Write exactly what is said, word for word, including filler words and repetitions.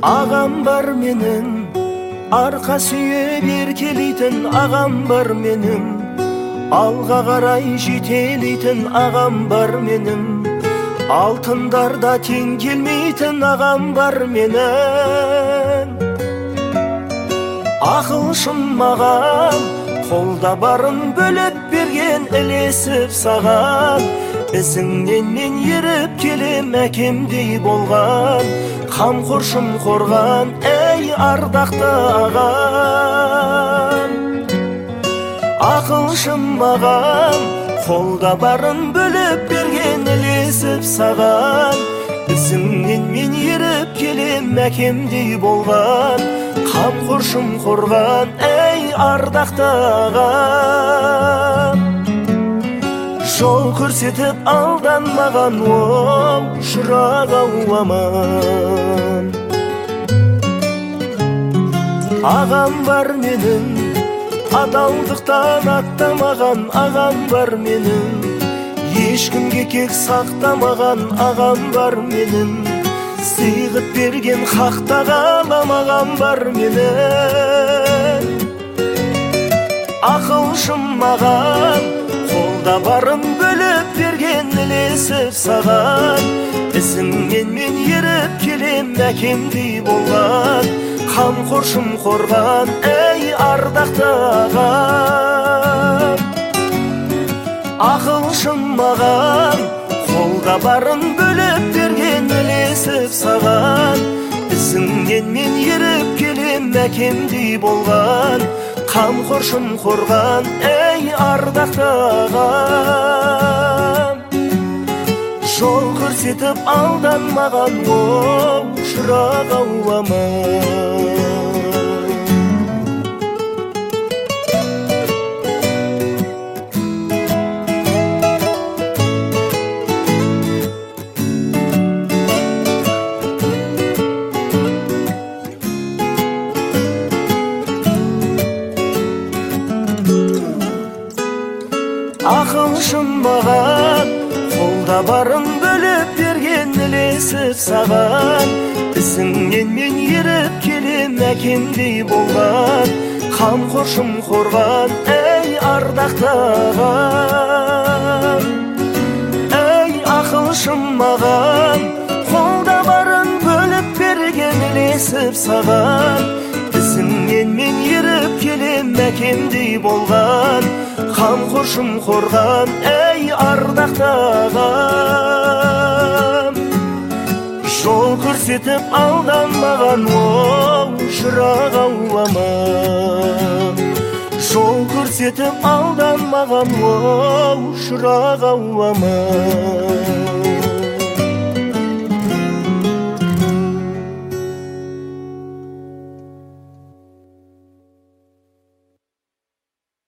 Ағам бар менің, арқа сүйеп еркелейтін ағам бар менің, алға қарай жетелейтін ағам бар менің, алтындарда тең келмейтін ағам бар менің. Ақылшым маған, қолда барын бөліп берген ілесіп саған, ізіңнен мен еріп келем әкемдей болған, қамқоршым қорған, әй ардақты ағам. Ақылшым маған, қолда барын бөліп берген ілесіп саған, ізіңнен мен еріп келем әкемдей болған, қамқоршым қорған, әй ардақты ағам. Жол көрсетіп алданмаған, оу шырақ ау аман. Ағам бар менің, адалдықтан аттамаған ағам бар менің, ешкімге кек сақтамаған ағам бар менің, сыйғып берген хақта қаламаған бар менің. Ақылшым маған, қолда барын бөліп берген ілесіп саған, ізіңнен мен еріп келем әкемдей болған, қамқоршым қорған, әй ардақты ағам. Ақылшым маған, қолда барын бөліп берген ілесіп саған, ізіңнен мен еріп келем әкемдей болған, қамқоршым қорған, әй ардақты ағам. Жол көрсетіп алданмаған, оу шырақ ау аман. Ақылшым маған, қолда барын бөліп берген ілесіп саған, ізіңнен мен еріп келем әкемдей болған, қамқоршым қорған, әй ардақты ағам. Әй ақылшым маған, қолда барын бөліп берген ілесіп саған, ізіңнен мен еріп келем әкемдей болған, қамқоршым қорған, әй ардақты ағам. Жол көрсетіп алданмаған, оу шырақ ау аман. Жол көрсетіп алданмаған, оу шырақ ау аман.